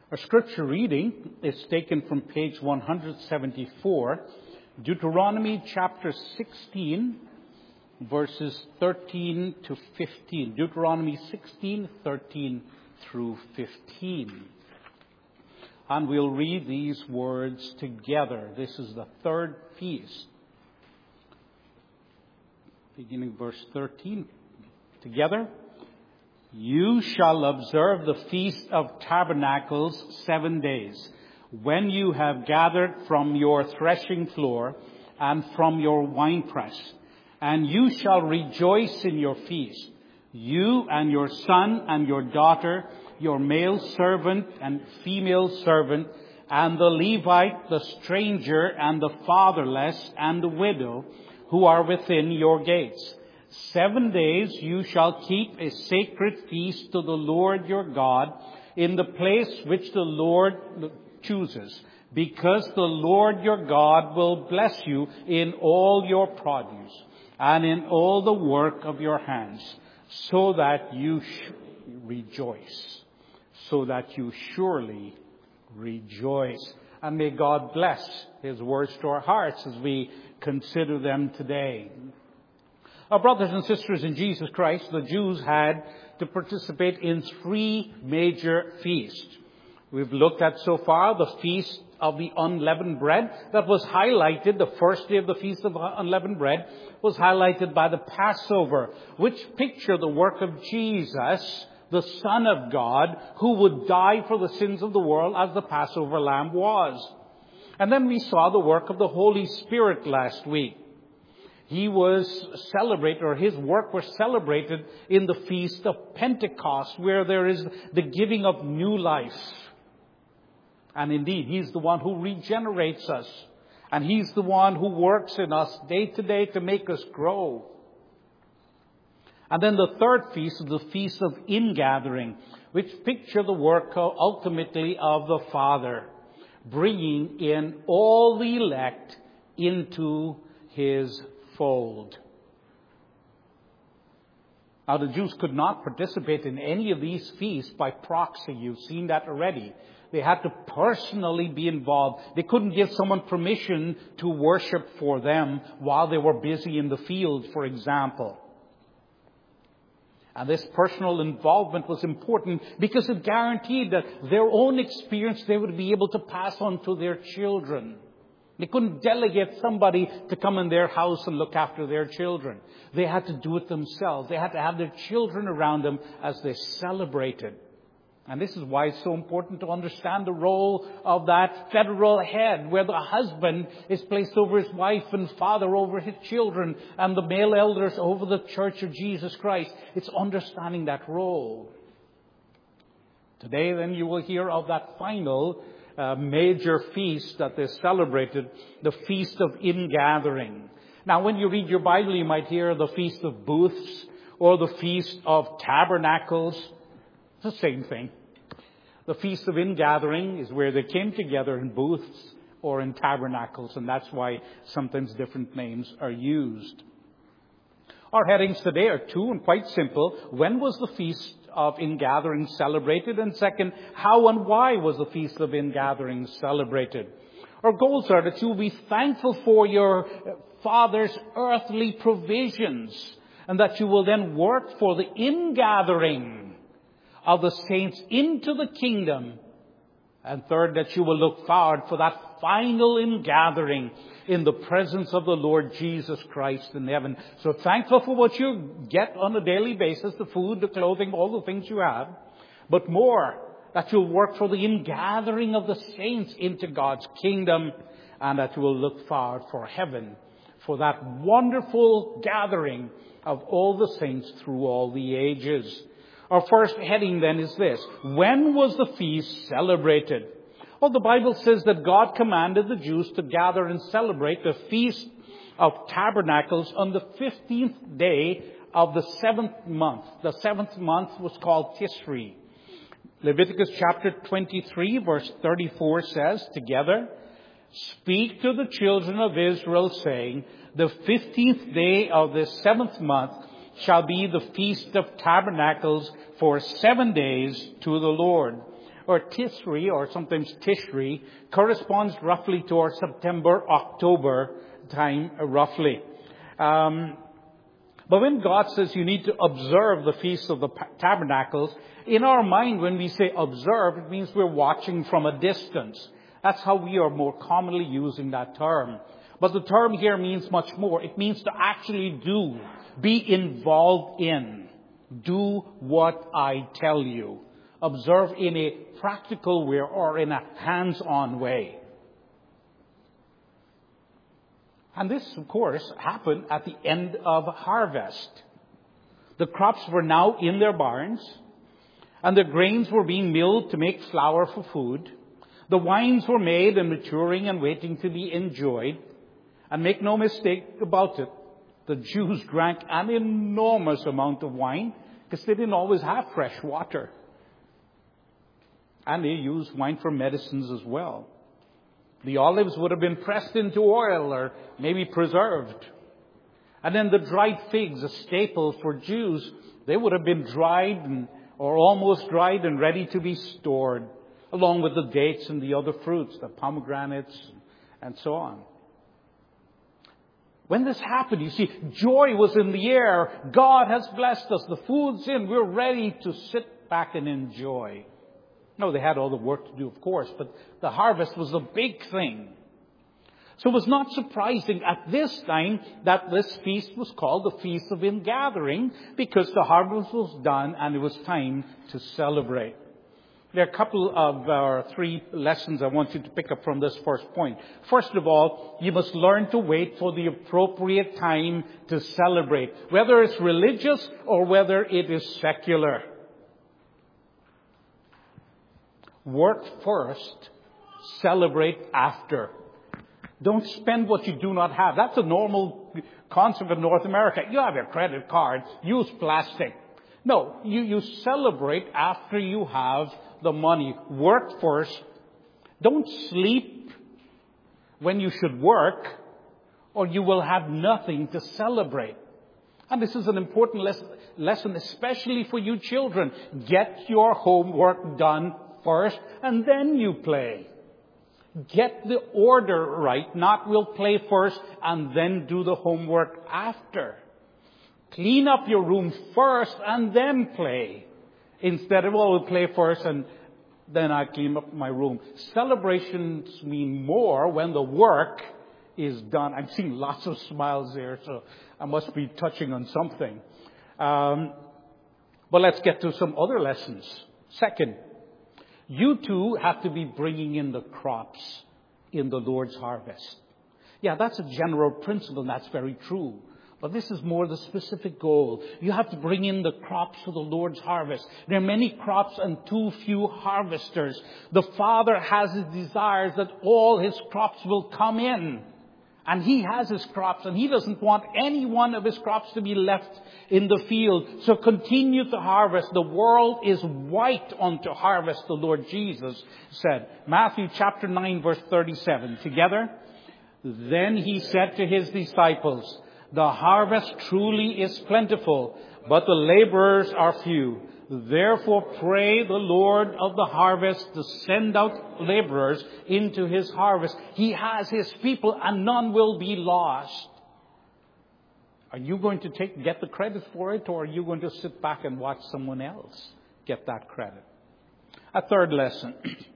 Our scripture reading is taken from page 174, Deuteronomy chapter 16, verses 13 to 15. Deuteronomy 16, 13 through 15. And we'll read these words together. This is the third feast. Beginning verse 13. Together. You shall observe the Feast of Tabernacles 7 days, when you have gathered from your threshing floor and from your winepress. And you shall rejoice in your feast, you and your son and your daughter, your male servant and female servant, and the Levite, the stranger, and the fatherless, and the widow, who are within your gates. 7 days you shall keep a sacred feast to the Lord your God in the place which the Lord chooses, because the Lord your God will bless you in all your produce and in all the work of your hands, so that you rejoice, so that you surely rejoice. And may God bless His words to our hearts as we consider them today. Our brothers and sisters in Jesus Christ, the Jews had to participate in 3 major feasts. We've looked at so far the Feast of the Unleavened Bread that was highlighted, the first day of the Feast of Unleavened Bread was highlighted by the Passover, which pictured the work of Jesus, the Son of God, who would die for the sins of the world as the Passover lamb was. And then we saw the work of the Holy Spirit last week. He was celebrated, or his work was celebrated in the Feast of Pentecost, where there is the giving of new life. And indeed, He's the one who regenerates us. And He's the one who works in us day to day to make us grow. And then the third feast is the Feast of Ingathering, which picture the work ultimately of the Father, bringing in all the elect into His fold. Now, the Jews could not participate in any of these feasts by proxy. You've seen that already. They had to personally be involved. They couldn't give someone permission to worship for them while they were busy in the field, for example. And this personal involvement was important because it guaranteed that their own experience they would be able to pass on to their children. They couldn't delegate somebody to come in their house and look after their children. They had to do it themselves. They had to have their children around them as they celebrated. And this is why it's so important to understand the role of that federal head, where the husband is placed over his wife and father over his children, and the male elders over the Church of Jesus Christ. It's understanding that role. Today, then, you will hear of that final major feast that they celebrated, the Feast of Ingathering. Now, when you read your Bible, you might hear the Feast of Booths or the Feast of Tabernacles. It's the same thing. The Feast of Ingathering is where they came together in booths or in tabernacles, and that's why sometimes different names are used. Our headings today are 2 and quite simple. When was the Feast of Ingathering celebrated? And second, how and why was the Feast of Ingathering celebrated? Our goals are that you'll be thankful for your Father's earthly provisions, and that you will then work for the ingathering of the saints into the kingdom. And third, that you will look forward for that final ingathering in the presence of the Lord Jesus Christ in heaven. So thankful for what you get on a daily basis, the food, the clothing, all the things you have. But more, that you'll work for the ingathering of the saints into God's kingdom, and that you will look forward for heaven, for that wonderful gathering of all the saints through all the ages. Our first heading then is this: when was the feast celebrated? Well, the Bible says that God commanded the Jews to gather and celebrate the Feast of Tabernacles on the 15th day of the 7th month. The 7th month was called Tisri. Leviticus chapter 23 verse 34 says, together, "Speak to the children of Israel, saying, the 15th day of the 7th month shall be the Feast of Tabernacles for 7 days to the Lord. or Tisri, or sometimes Tishri, corresponds roughly to our September, October time, roughly. But when God says you need to observe the Feast of the Tabernacles, in our mind, when we say observe, it means we're watching from a distance. That's how we are more commonly using that term. But the term here means much more. It means to actually do, be involved in. Do what I tell you. Observe in a practical way or in a hands-on way. And this, of course, happened at the end of harvest. The crops were now in their barns, and the grains were being milled to make flour for food. The wines were made and maturing and waiting to be enjoyed. And make no mistake about it, the Jews drank an enormous amount of wine because they didn't always have fresh water. And they used wine for medicines as well. The olives would have been pressed into oil or maybe preserved. And then the dried figs, a staple for Jews, they would have been dried or almost dried and ready to be stored, along with the dates and the other fruits, the pomegranates and so on. When this happened, you see, joy was in the air. God has blessed us. The food's in. We're ready to sit back and enjoy. No, they had all the work to do, of course, but the harvest was the big thing. So it was not surprising at this time that this feast was called the Feast of Ingathering, because the harvest was done and it was time to celebrate. There are a couple of 3 lessons I want you to pick up from this first point. First of all, you must learn to wait for the appropriate time to celebrate, whether it's religious or whether it is secular. Work first, celebrate after. Don't spend what you do not have. That's a normal concept in North America. You have your credit card, use plastic. No, you celebrate after you have the money. Work first. Don't sleep when you should work, or you will have nothing to celebrate. And this is an important lesson, especially for you children. Get your homework done first, and then you play. Get the order right, not we'll play first and then do the homework after. Clean up your room first and then play. Instead of, we'll play first and then I clean up my room. Celebrations mean more when the work is done. I'm seeing lots of smiles there, so I must be touching on something. But let's get to some other lessons. Second, you too have to be bringing in the crops in the Lord's harvest. Yeah, that's a general principle, and that's very true. But this is more the specific goal. You have to bring in the crops for the Lord's harvest. There are many crops and too few harvesters. The Father has His desires that all His crops will come in. And He has His crops, and He doesn't want any one of His crops to be left in the field. So continue to harvest. The world is white unto harvest, the Lord Jesus said. Matthew chapter 9, verse 37. Together. Then He said to His disciples, the harvest truly is plentiful, but the laborers are few. Therefore pray the Lord of the harvest to send out laborers into His harvest. He has His people and none will be lost. Are you going to get the credit for it, or are you going to sit back and watch someone else get that credit? A third lesson.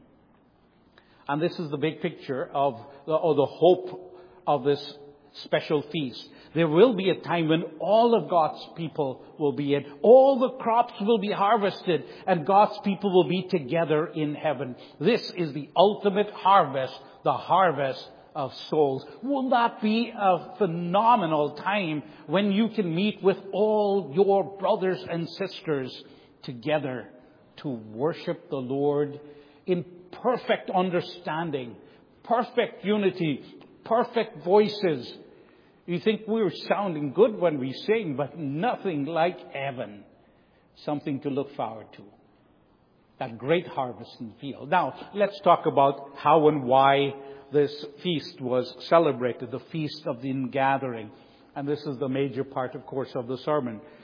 And this is the big picture of the hope of this special feast. There will be a time when all of God's people will be in. All the crops will be harvested and God's people will be together in heaven. This is the ultimate harvest, the harvest of souls. Won't that be a phenomenal time when you can meet with all your brothers and sisters together to worship the Lord in perfect understanding, perfect unity, perfect voices. You think we're sounding good when we sing, but nothing like heaven. Something to look forward to. That great harvest in the field. Now, let's talk about how and why this feast was celebrated, the Feast of the Ingathering. And this is the major part, of course, of the sermon.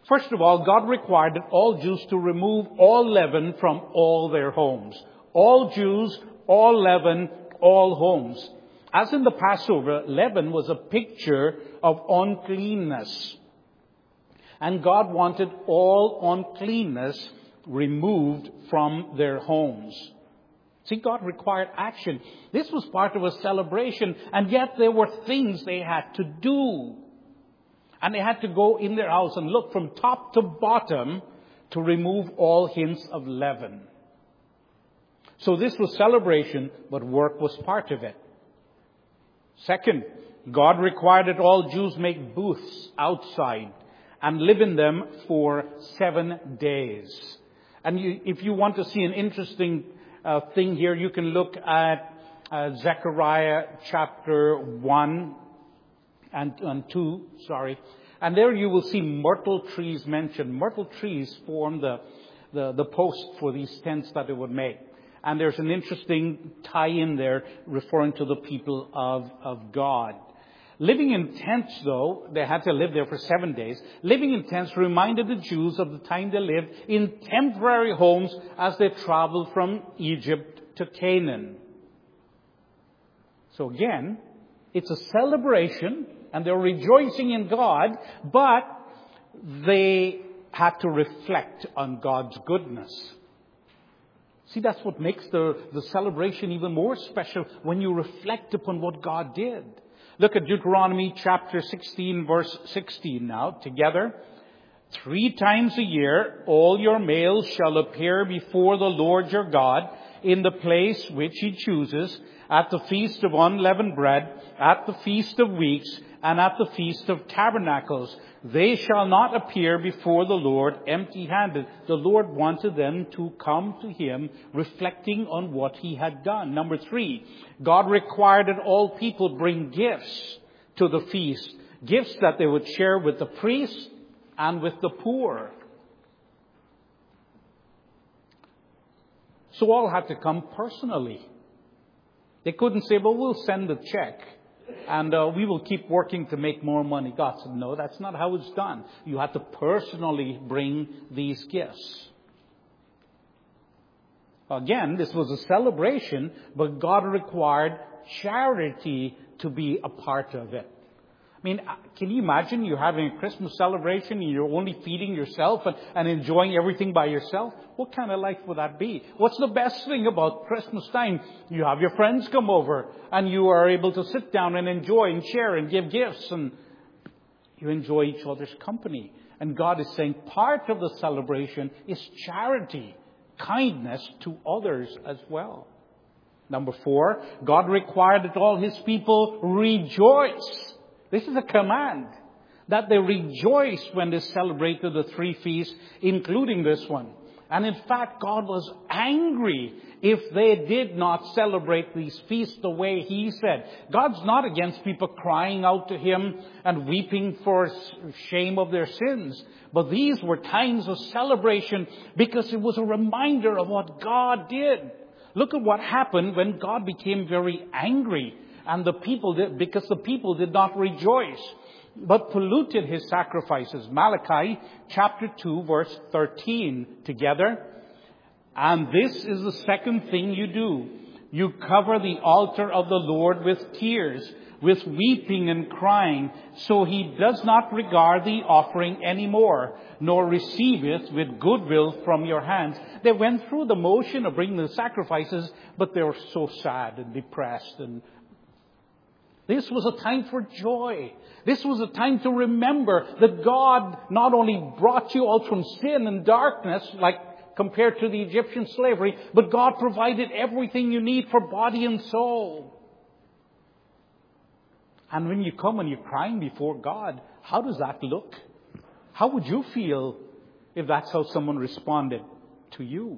First of all, God required that all Jews to remove all leaven from all their homes. All Jews, all leaven, all homes. As in the Passover, leaven was a picture of uncleanness. And God wanted all uncleanness removed from their homes. See, God required action. This was part of a celebration, and yet there were things they had to do. And they had to go in their house and look from top to bottom to remove all hints of leaven. So this was celebration, but work was part of it. Second, God required that all Jews make booths outside and live in them for 7 days. And if you want to see an interesting thing here, you can look at Zechariah chapter 1 and 2, And there you will see myrtle trees mentioned. Myrtle trees form the post for these tents that they would make. And there's an interesting tie-in there referring to the people of God. Living in tents, though, they had to live there for 7 days. Living in tents reminded the Jews of the time they lived in temporary homes as they traveled from Egypt to Canaan. So again, it's a celebration, and they're rejoicing in God, but they had to reflect on God's goodness. See, that's what makes the celebration even more special, when you reflect upon what God did. Look at Deuteronomy chapter 16, verse 16 now, together. 3 times a year, all your males shall appear before the Lord your God in the place which he chooses, at the feast of unleavened bread, at the feast of weeks, and at the feast of tabernacles. They shall not appear before the Lord empty-handed. The Lord wanted them to come to him reflecting on what he had done. Number 3, God required that all people bring gifts to the feast. Gifts that they would share with the priests and with the poor. So all had to come personally. They couldn't say, well, we'll send a check and we will keep working to make more money. God said, no, that's not how it's done. You have to personally bring these gifts. Again, this was a celebration, but God required charity to be a part of it. I mean, can you imagine you're having a Christmas celebration and you're only feeding yourself and enjoying everything by yourself? What kind of life would that be? What's the best thing about Christmas time? You have your friends come over and you are able to sit down and enjoy and share and give gifts, and you enjoy each other's company. And God is saying part of the celebration is charity, kindness to others as well. Number 4, God required that all his people rejoice. This is a command, that they rejoice when they celebrated the 3 feasts, including this one. And in fact, God was angry if they did not celebrate these feasts the way he said. God's not against people crying out to him and weeping for shame of their sins. But these were times of celebration because it was a reminder of what God did. Look at what happened when God became very angry. And because the people did not rejoice, but polluted his sacrifices. Malachi chapter 2, verse 13 together. And this is the second thing you do. You cover the altar of the Lord with tears, with weeping and crying, so he does not regard the offering anymore, nor receive it with goodwill from your hands. They went through the motion of bringing the sacrifices, but they were so sad and depressed. And this was a time for joy. This was a time to remember that God not only brought you out from sin and darkness, like compared to the Egyptian slavery, but God provided everything you need for body and soul. And when you come and you're crying before God, how does that look? How would you feel if that's how someone responded to you?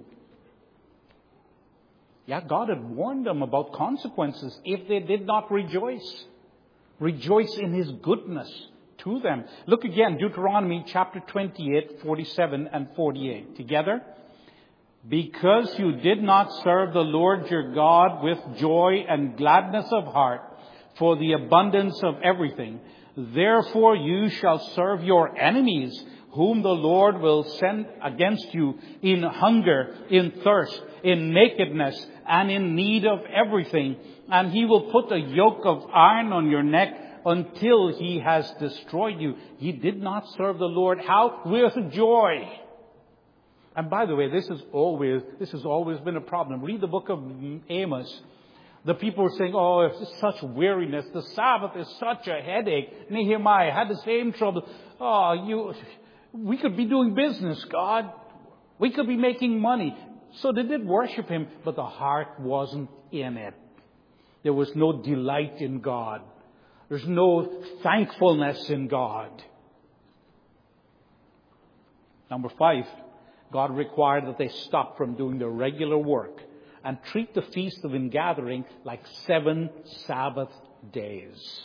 Yeah, God had warned them about consequences if they did not rejoice. Rejoice in his goodness to them. Look again, Deuteronomy chapter 28, 47 and 48. Together. Because you did not serve the Lord your God with joy and gladness of heart for the abundance of everything, therefore you shall serve your enemies whom the Lord will send against you in hunger, in thirst, in nakedness, and in need of everything. And he will put a yoke of iron on your neck until he has destroyed you. He did not serve the Lord. How? With joy. And by the way, this has always been a problem. Read the book of Amos. The people were saying, oh, it's such weariness. The Sabbath is such a headache. Nehemiah had the same trouble. We could be doing business, God. We could be making money. So they did worship him, but the heart wasn't in it. There was no delight in God. There's no thankfulness in God. Number 5, God required that they stop from doing their regular work and treat the Feast of Ingathering like 7 Sabbath days.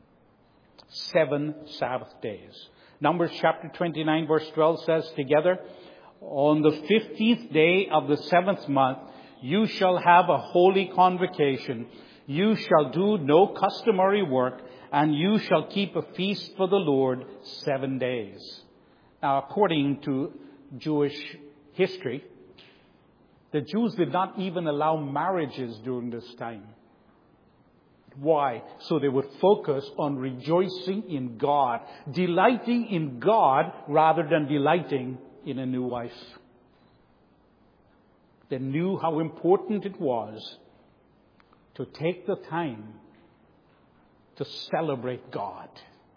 7 Sabbath days. Numbers chapter 29 verse 12 says together, on the 15th day of the 7th month, you shall have a holy convocation. You shall do no customary work, and you shall keep a feast for the Lord 7 days. Now, according to Jewish history, the Jews did not even allow marriages during this time. Why? So they would focus on rejoicing in God, delighting in God rather than delighting in a new wife. They knew how important it was to take the time to celebrate God.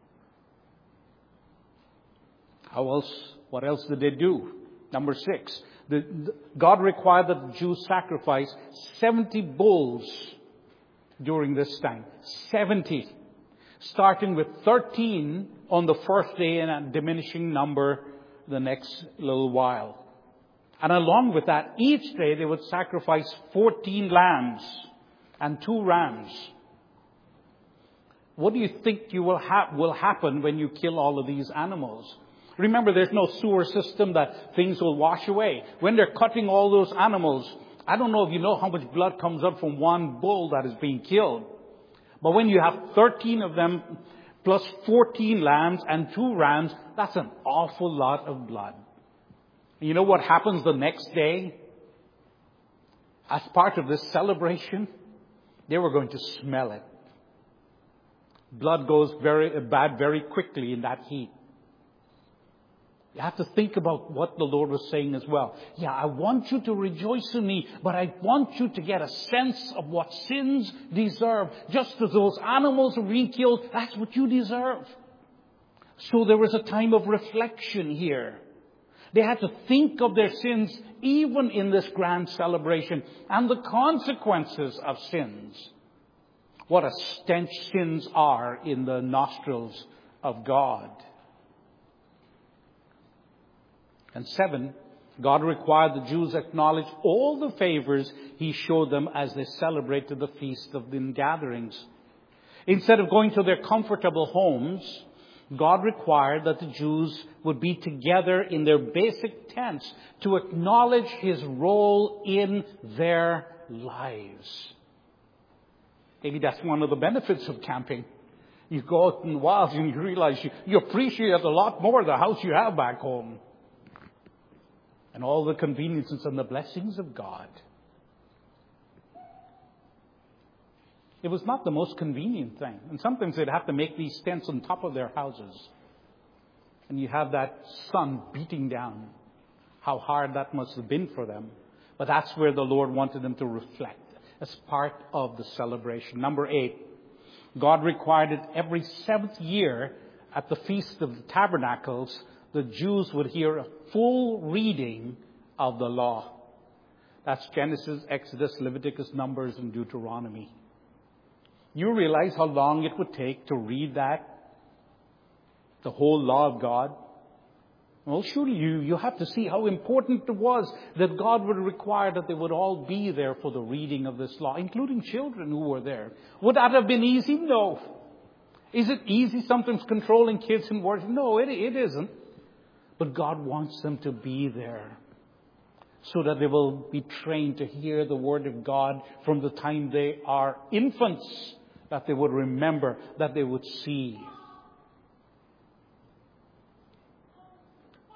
What else did they do? Number 6, God required that the Jews sacrifice 70 bulls during this time. 70. Starting with 13 on the first day and a diminishing number the next little while. And along with that, each day they would sacrifice 14 lambs and 2 rams. What do you think will happen when you kill all of these animals? Remember, there's no sewer system that things will wash away. When they're cutting all those animals, I don't know if you know how much blood comes up from one bull that is being killed. But when you have 13 of them, plus 14 lambs and 2 rams, that's an awful lot of blood. You know what happens the next day? As part of this celebration, they were going to smell it. Blood goes bad very quickly in that heat. You have to think about what the Lord was saying as well. Yeah, I want you to rejoice in me, but I want you to get a sense of what sins deserve. Just as those animals are being killed, that's what you deserve. So there was a time of reflection here. They had to think of their sins even in this grand celebration and the consequences of sins. What a stench sins are in the nostrils of God. And 7, God required the Jews acknowledge all the favors He showed them as they celebrated the Feast of the Ingatherings. Instead of going to their comfortable homes, God required that the Jews would be together in their basic tents to acknowledge His role in their lives. Maybe that's one of the benefits of camping. You go out in the wilds and you realize you appreciate a lot more the house you have back home. And all the conveniences and the blessings of God. It was not the most convenient thing. And sometimes they'd have to make these tents on top of their houses. And you have that sun beating down. How hard that must have been for them. But that's where the Lord wanted them to reflect as part of the celebration. Number 8, God required it every 7th year at the Feast of the Tabernacles, the Jews would hear a full reading of the law. That's Genesis, Exodus, Leviticus, Numbers, and Deuteronomy. You realize how long it would take to read that? The whole law of God? Well, surely you have to see how important it was that God would require that they would all be there for the reading of this law, including children who were there. Would that have been easy? No. Is it easy sometimes controlling kids in worship? No, it isn't. But God wants them to be there so that they will be trained to hear the Word of God from the time they are infants, that they would remember, that they would see.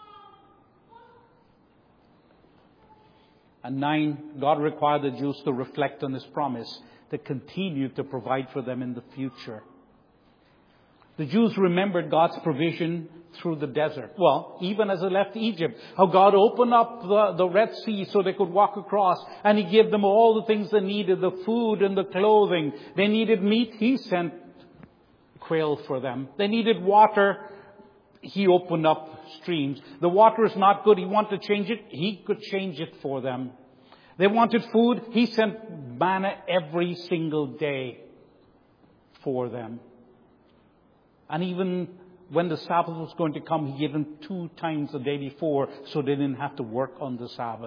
And 9, God required the Jews to reflect on His promise to continue to provide for them in the future. The Jews remembered God's provision through the desert. Well, even as they left Egypt, how God opened up the Red Sea so they could walk across, and He gave them all the things they needed, the food and the clothing. They needed meat, He sent quail for them. They needed water, He opened up streams. The water is not good, He wanted to change it, He could change it for them. They wanted food, He sent manna every single day for them. And even when the Sabbath was going to come, He gave them 2 times the day before so they didn't have to work on the Sabbath.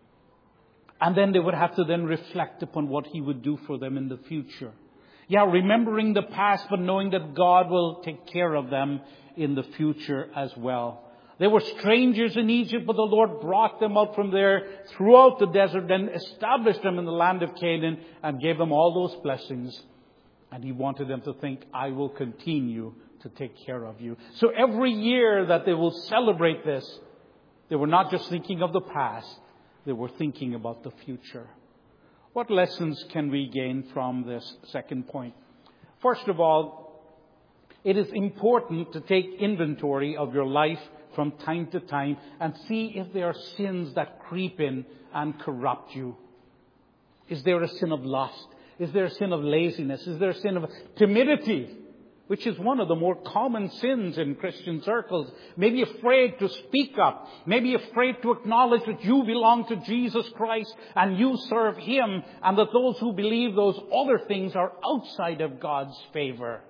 And then they would have to then reflect upon what He would do for them in the future. Yeah, remembering the past, but knowing that God will take care of them in the future as well. They were strangers in Egypt, but the Lord brought them out from there throughout the desert, then established them in the land of Canaan and gave them all those blessings. And He wanted them to think, I will continue to take care of you. So every year that they will celebrate this, they were not just thinking of the past, they were thinking about the future. What lessons can we gain from this second point? First of all, it is important to take inventory of your life from time to time and see if there are sins that creep in and corrupt you. Is there a sin of lust? Is there a sin of laziness? Is there a sin of timidity, which is one of the more common sins in Christian circles? Maybe afraid to speak up. Maybe afraid to acknowledge that you belong to Jesus Christ and you serve Him, and that those who believe those other things are outside of God's favor.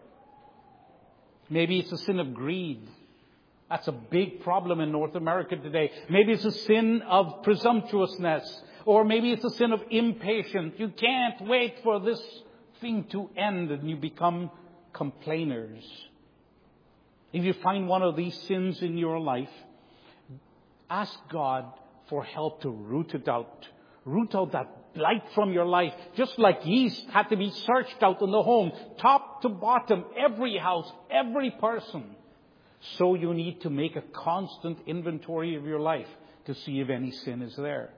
Maybe it's a sin of greed. That's a big problem in North America today. Maybe it's a sin of presumptuousness. Or maybe it's a sin of impatience. You can't wait for this thing to end, and you become complainers. If you find one of these sins in your life, ask God for help to root it out. Root out that blight from your life. Just like yeast had to be searched out in the home, top to bottom, every house, every person. So you need to make a constant inventory of your life to see if any sin is there.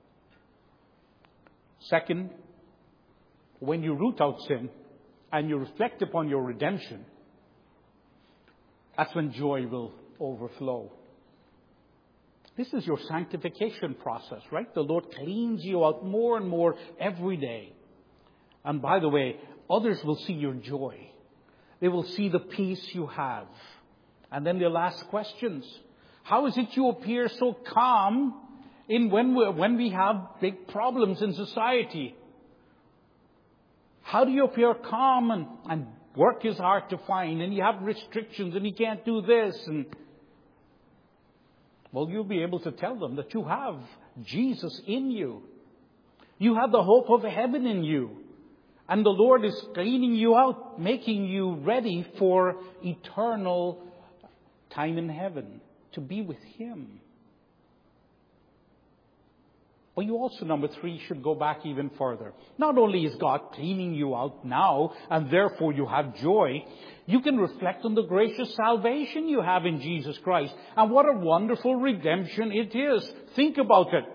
Second, when you root out sin and you reflect upon your redemption, that's when joy will overflow. This is your sanctification process, right? The Lord cleans you out more and more every day. And by the way, others will see your joy. They will see the peace you have. And then they'll ask questions. How is it you appear so calm when we have big problems in society? How do you appear calm and work is hard to find and you have restrictions and you can't do this? And well, you'll be able to tell them that you have Jesus in you. You have the hope of heaven in you. And the Lord is cleaning you out, making you ready for eternal time in heaven, to be with Him. But you also, number 3, should go back even further. Not only is God cleaning you out now, and therefore you have joy, you can reflect on the gracious salvation you have in Jesus Christ. And what a wonderful redemption it is. Think about it.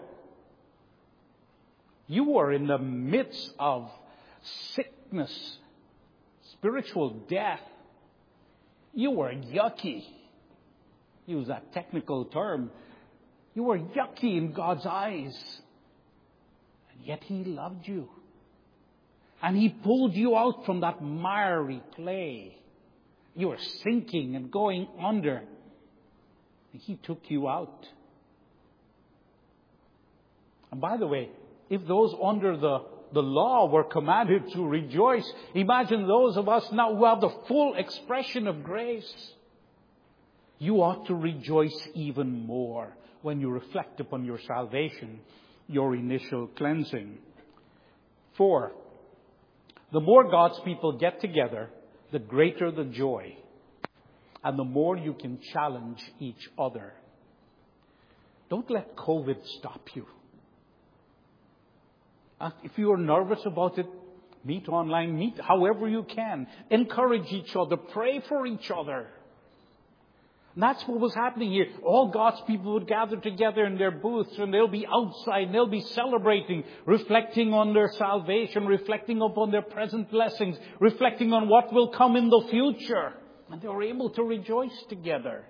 You were in the midst of sickness, spiritual death. You were yucky. Use that technical term. You were yucky in God's eyes. And yet He loved you. And He pulled you out from that miry clay. You were sinking and going under. And He took you out. And by the way, if those under the law were commanded to rejoice, imagine those of us now who have the full expression of grace. You ought to rejoice even more when you reflect upon your salvation, your initial cleansing. 4, the more God's people get together, the greater the joy, and the more you can challenge each other. Don't let COVID stop you. If you are nervous about it, meet online, meet however you can. Encourage each other, pray for each other. And that's what was happening here. All God's people would gather together in their booths, and they'll be outside, and they'll be celebrating, reflecting on their salvation, reflecting upon their present blessings, reflecting on what will come in the future. And they were able to rejoice together.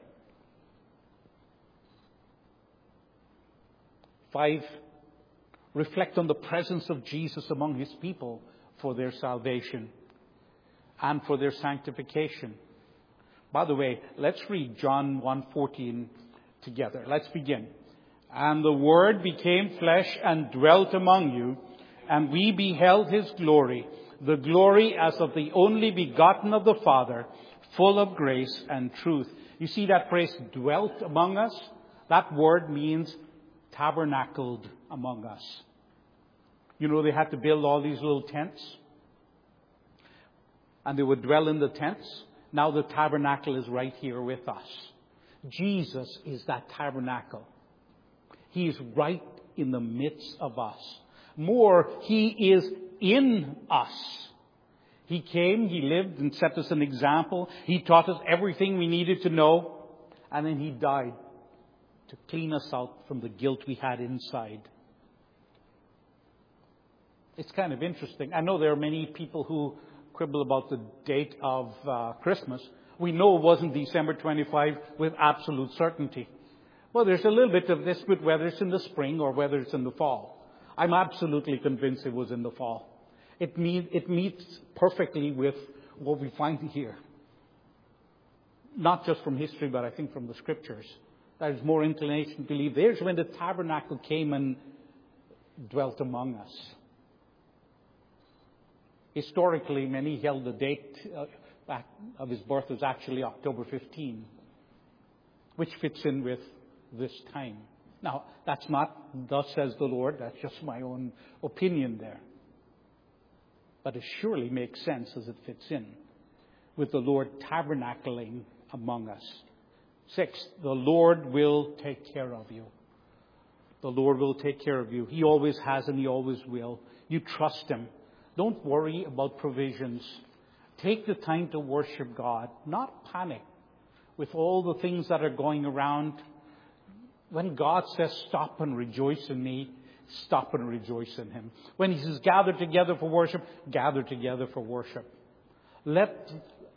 5, reflect on the presence of Jesus among His people for their salvation and for their sanctification. By the way, let's read John 1:14 together. Let's begin. And the Word became flesh and dwelt among you, and we beheld His glory, the glory as of the only begotten of the Father, full of grace and truth. You see that phrase, dwelt among us? That word means tabernacled among us. You know, they had to build all these little tents, and they would dwell in the tents. Now the tabernacle is right here with us. Jesus is that tabernacle. He is right in the midst of us. More, He is in us. He came, He lived and set us an example. He taught us everything we needed to know. And then He died to clean us out from the guilt we had inside. It's kind of interesting. I know there are many people who quibble about the date of Christmas. We know it wasn't December 25 with absolute certainty. Well, there's a little bit of dispute whether it's in the spring or whether it's in the fall. I'm absolutely convinced it was in the fall. It meets perfectly with what we find here. Not just from history, but I think from the Scriptures. There's more inclination to believe there's when the tabernacle came and dwelt among us. Historically, many held the date back of His birth was actually October 15, which fits in with this time. Now, that's not thus says the Lord. That's just my own opinion there. But it surely makes sense as it fits in with the Lord tabernacling among us. 6, the Lord will take care of you. The Lord will take care of you. He always has and He always will. You trust Him. Don't worry about provisions. Take the time to worship God, not panic with all the things that are going around. When God says, stop and rejoice in me, stop and rejoice in Him. When He says, gather together for worship, gather together for worship. Let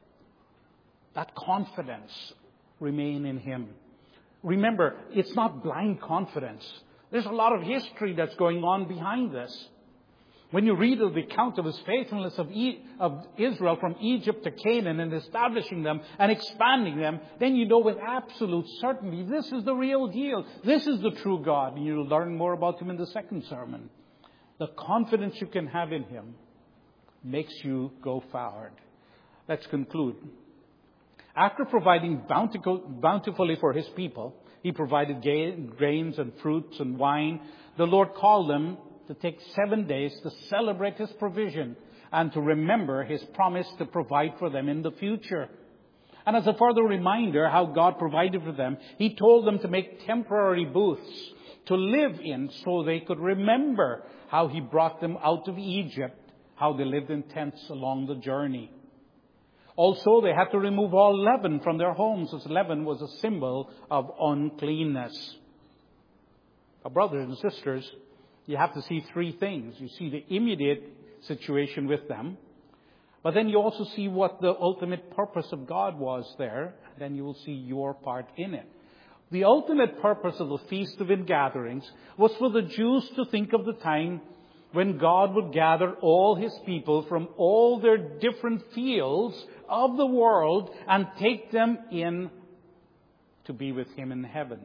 that confidence remain in Him. Remember, it's not blind confidence. There's a lot of history that's going on behind this. When you read of the account of His faithfulness of Israel from Egypt to Canaan and establishing them and expanding them, then you know with absolute certainty this is the real deal. This is the true God. And you'll learn more about Him in the second sermon. The confidence you can have in Him makes you go forward. Let's conclude. After providing bountifully for His people, He provided grains and fruits and wine. The Lord called them to take 7 days to celebrate His provision and to remember His promise to provide for them in the future. And as a further reminder how God provided for them, He told them to make temporary booths to live in so they could remember how He brought them out of Egypt, how they lived in tents along the journey. Also, they had to remove all leaven from their homes, as leaven was a symbol of uncleanness. Now, brothers and sisters, you have to see 3 things. You see the immediate situation with them, but then you also see what the ultimate purpose of God was there. Then you will see your part in it. The ultimate purpose of the Feast of Ingatherings was for the Jews to think of the time when God would gather all His people from all their different fields of the world and take them in to be with Him in heaven.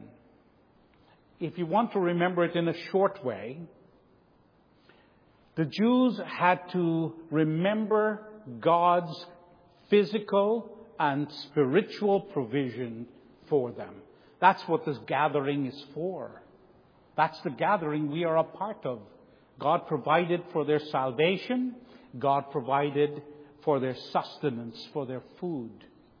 If you want to remember it in a short way, the Jews had to remember God's physical and spiritual provision for them. That's what this gathering is for. That's the gathering we are a part of. God provided for their salvation. God provided for their sustenance, for their food.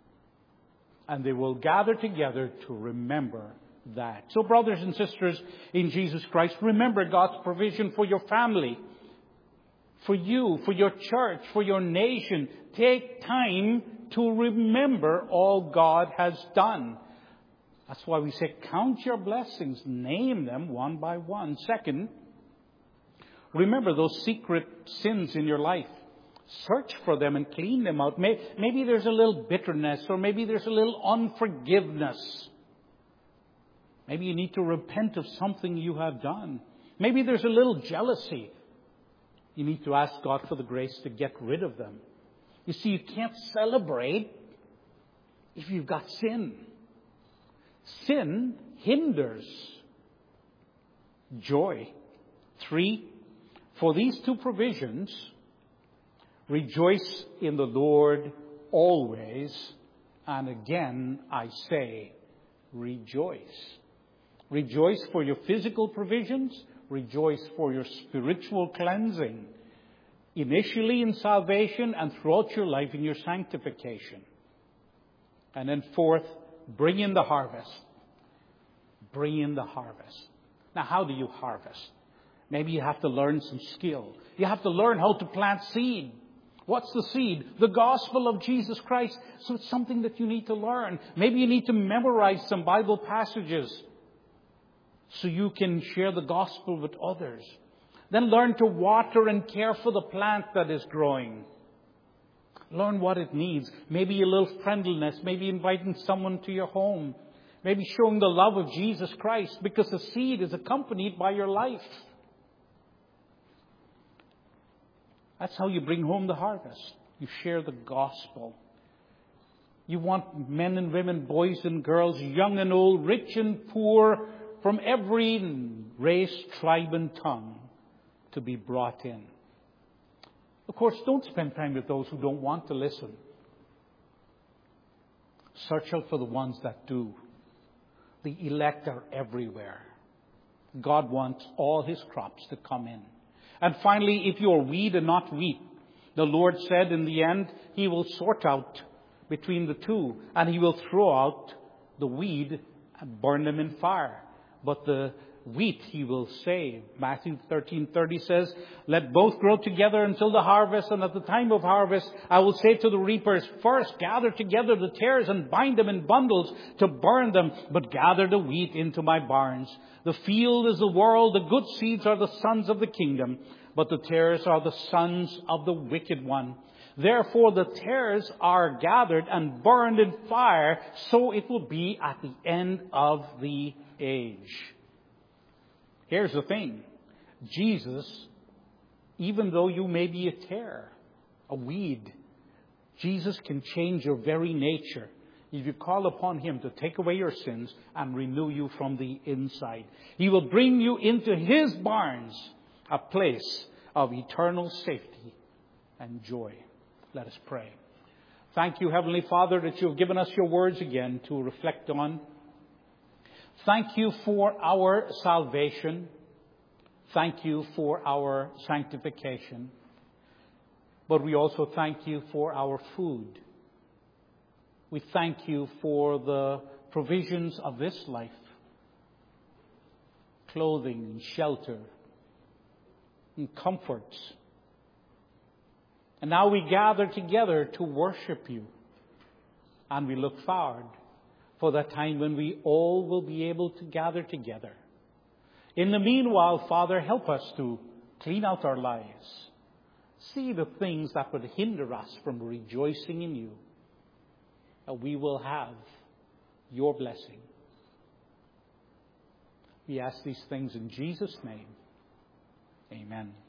And they will gather together to remember that. So brothers and sisters in Jesus Christ, remember God's provision for your family, for you, for your church, for your nation. Take time to remember all God has done. That's why we say, count your blessings, name them one by one. Second, remember those secret sins in your life. Search for them and clean them out. Maybe there's a little bitterness, or maybe there's a little unforgiveness. Maybe you need to repent of something you have done. Maybe there's a little jealousy. You need to ask God for the grace to get rid of them. You see, you can't celebrate if you've got sin. Sin hinders joy. 3, for these 2 provisions, rejoice in the Lord always. And again, I say, rejoice. Rejoice for your physical provisions. Rejoice for your spiritual cleansing. Initially in salvation and throughout your life in your sanctification. And then 4th, bring in the harvest. Bring in the harvest. Now, how do you harvest? Maybe you have to learn some skill. You have to learn how to plant seed. What's the seed? The gospel of Jesus Christ. So it's something that you need to learn. Maybe you need to memorize some Bible passages so you can share the gospel with others. Then learn to water and care for the plant that is growing. Learn what it needs. Maybe a little friendliness. Maybe inviting someone to your home. Maybe showing the love of Jesus Christ, because the seed is accompanied by your life. That's how you bring home the harvest. You share the gospel. You want men and women, boys and girls, young and old, rich and poor, from every race, tribe and tongue to be brought in. Of course, don't spend time with those who don't want to listen. Search out for the ones that do. The elect are everywhere. God wants all His crops to come in. And finally, if you are weed and not wheat, the Lord said in the end, He will sort out between the two, and He will throw out the weed and burn them in fire. But the wheat He will save. Matthew 13:30 says, let both grow together until the harvest, and at the time of harvest I will say to the reapers, first gather together the tares and bind them in bundles to burn them, but gather the wheat into my barns. The field is the world, the good seeds are the sons of the kingdom, but the tares are the sons of the wicked one. Therefore the tares are gathered and burned in fire, so it will be at the end of the age. Here's the thing. Jesus, even though you may be a tare, a weed, Jesus can change your very nature if you call upon Him to take away your sins and renew you from the inside. He will bring you into His barns, a place of eternal safety and joy. Let us pray. Thank you, Heavenly Father, that you have given us your words again to reflect on. Thank you for our salvation. Thank you for our sanctification. But we also thank you for our food. We thank you for the provisions of this life. Clothing and shelter and comforts. And now we gather together to worship you. And we look forward for that time when we all will be able to gather together. In the meanwhile, Father, help us to clean out our lives. See the things that would hinder us from rejoicing in you. And we will have your blessing. We ask these things in Jesus' name. Amen.